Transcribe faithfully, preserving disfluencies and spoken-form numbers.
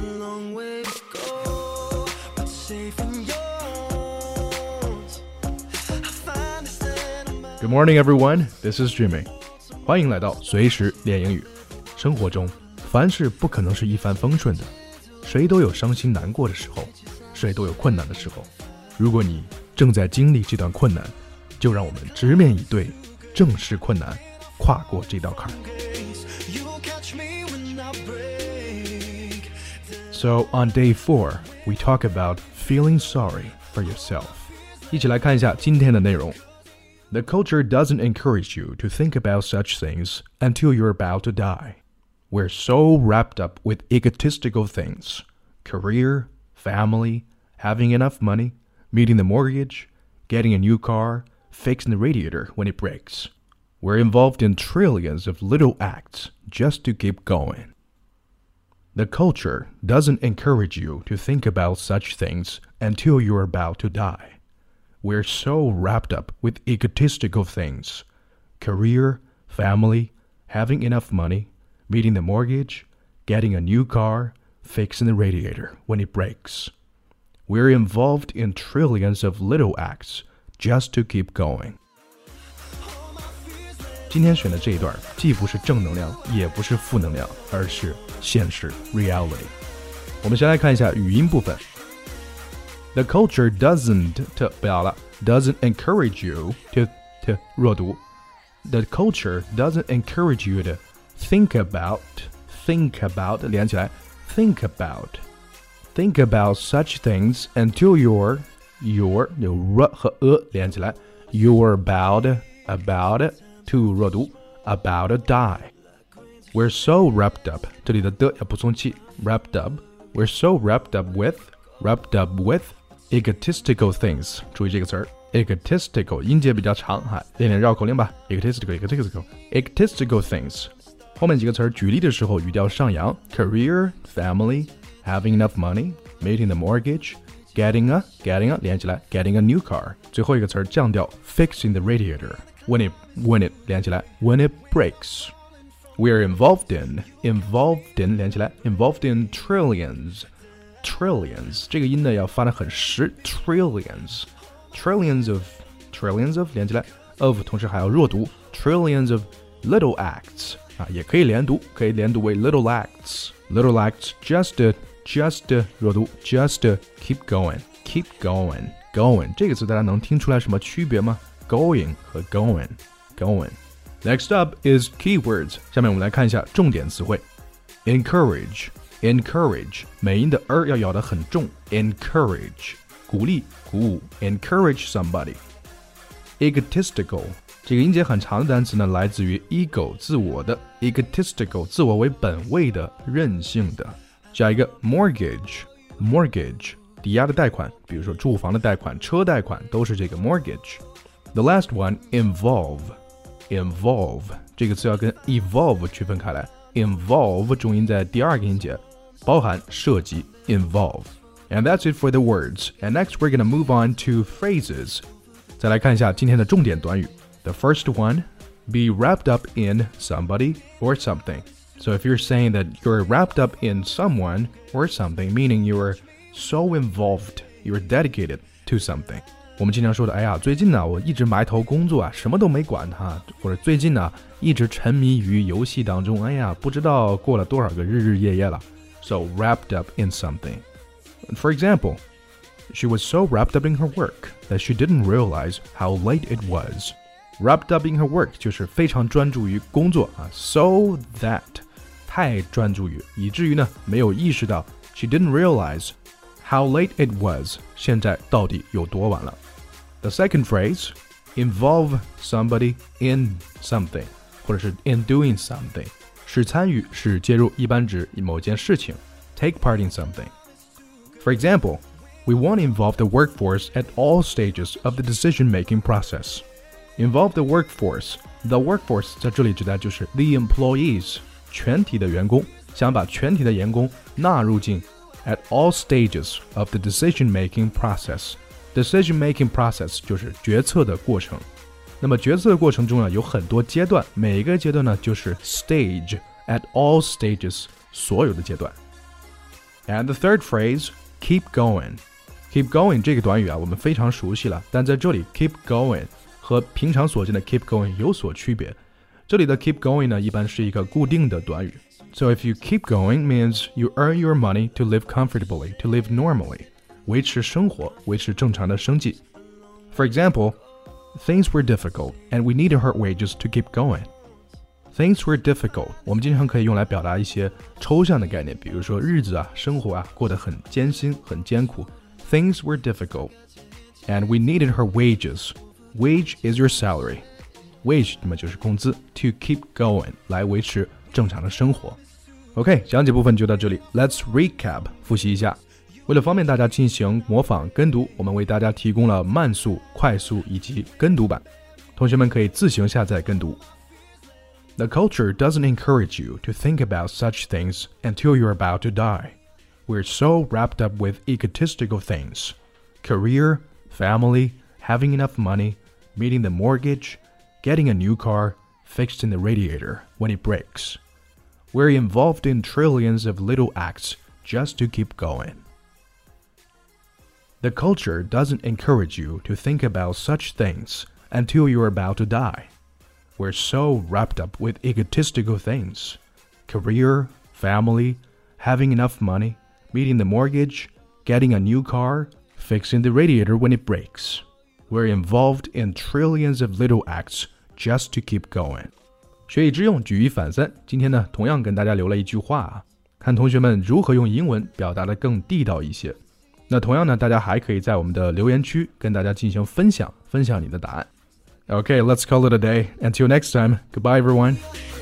Good morning, everyone. This is Jimmy. 欢迎来到随时练英语。生活中，凡事不可能是一帆风顺的，谁都有伤心难过的时候，谁都有困难的时候。如果你正在经历这段困难，就让我们直面以对，正视困难，跨过这道坎。So on day four, we talk about feeling sorry for yourself. 一起来看一下今天的内容。The culture doesn't encourage you to think about such things until you're about to die. We're so wrapped up with egotistical things: career, family, having enough money, meeting the mortgage, getting a new car, fixing the radiator when it breaks. We're involved in trillions of little acts just to keep going. The culture doesn't encourage you to think about such things until you're about to die.We're so wrapped up with egotistical things: career, family, having enough money, meeting the mortgage, getting a new car, fixing the radiator when it breaks. We're involved in trillions of little acts just to keep going. 今天选的这一段既不是正能量，也不是负能量，而是现实 reality。我们先来看一下语音部分。The culture doesn't 不要了 doesn't encourage you to to 弱读 The culture doesn't encourage you to think about think about 连起来 think about think about such things until you're you're 有 r 和 a 连起来 you're about about to 弱读 about to die. We're so wrapped up 这里的的要补充气 wrapped up We're so wrapped up with wrapped up with egotistical things 注意这个词儿 egotistical 音节比较长哈，练练绕口令吧 egotistical egotistical egotistical things 后面几个词儿举例的时候语调上扬 career, family, having enough money, meeting the mortgage, getting a getting a 连起来 getting a new car 最后一个词儿降调 fixing the radiator when it when it 连起来 when it breaks. We're involved in involved in 连起来 involved in trillions trillions 这个音呢要发得很实 trillions trillions of trillions of 连起来 of 同时还要弱读 trillions of little acts 啊也可以连读可以连读为 little acts little acts just to, just to, 弱读 just to keep going keep going going 这个词大家能听出来什么区别吗 going 和 going going Next up is keywords 下面我们来看一下重点词汇 encourage Encourage 美音的 er 要咬得很重 Encourage 鼓励鼓舞 Encourage somebody Egotistical 这个音节很长的单词呢来自于 ego 自我的 Egotistical 自我为本位的任性的下一个 mortgage Mortgage 抵押的贷款比如说住房的贷款车贷款都是这个 mortgage The last one involve Involve 这个词要跟 evolve 区分开来 Involve 重音在第二个音节包含涉及 involve. And that's it for the words. And next we're going to move on to phrases. 再来看一下今天的重点短语 The first one, be wrapped up in somebody or something. So if you're saying that you're wrapped up in someone or something, meaning you're so involved, you're dedicated to something. 我们经常说的哎呀最近呢我一直埋头工作啊什么都没管它或者最近呢一直沉迷于游戏当中哎呀不知道过了多少个日日夜夜了So wrapped up in something. For example, she was so wrapped up in her work that she didn't realize how late it was. Wrapped up in her work 就是非常专注于工作啊 So that 太专注于以至于呢没有意识到 She didn't realize how late it was 现在到底有多晚了 The second phrase, involve somebody in something 或者是 in doing something使参与使介入一般指某件事情 take part in something. For example, we want to involve the workforce at all stages of the decision-making process. Involve the workforce. The workforce 在这里指的就是 the employees 全体的员工想把全体的员工纳入进 at all stages of the decision-making process. Decision-making process 就是决策的过程那么决策的过程中呢有很多阶段每一个阶段呢就是 stage at all stages 所有的阶段 And the third phrase, keep going. Keep going 这个短语啊，我们非常熟悉了，但在这里 keep going 和平常所见的 keep going 有所区别。这里的 keep going 呢，一般是一个固定的短语。So if you keep going means you earn your money to live comfortably, to live normally. 维持生活，维持正常的生计。For example, things were difficult and we needed her wages to keep going. Things were difficult 我们经常可以用来表达一些抽象的概念，比如说日子啊，生活啊，过得很艰辛，很艰苦。Things were difficult and we needed her wages. Wage is your salary. Wage 那么就是工资 to keep going 来维持正常的生活。OK， 讲解部分就到这里。Let's recap 复习一下。为了方便大家进行模仿跟读，我们为大家提供了慢速、快速以及跟读版，同学们可以自行下载跟读。The culture doesn't encourage you to think about such things until you're about to die. We're so wrapped up with egotistical things. Career, family, having enough money, meeting the mortgage, getting a new car, fixing the radiator when it breaks. We're involved in trillions of little acts just to keep going. The culture doesn't encourage you to think about such things until you're about to die. We're so wrapped up with egotistical things. Career, family, having enough money, meeting the mortgage, getting a new car, fixing the radiator when it breaks. We're involved in trillions of little acts just to keep going. 学以致用，举一反三。今天呢，同样跟大家留了一句话啊，看同学们如何用英文表达得更地道一些。那同样呢，大家还可以在我们的留言区跟大家进行分享，分享你的答案。Okay, let's call it a day. Until next time, goodbye everyone.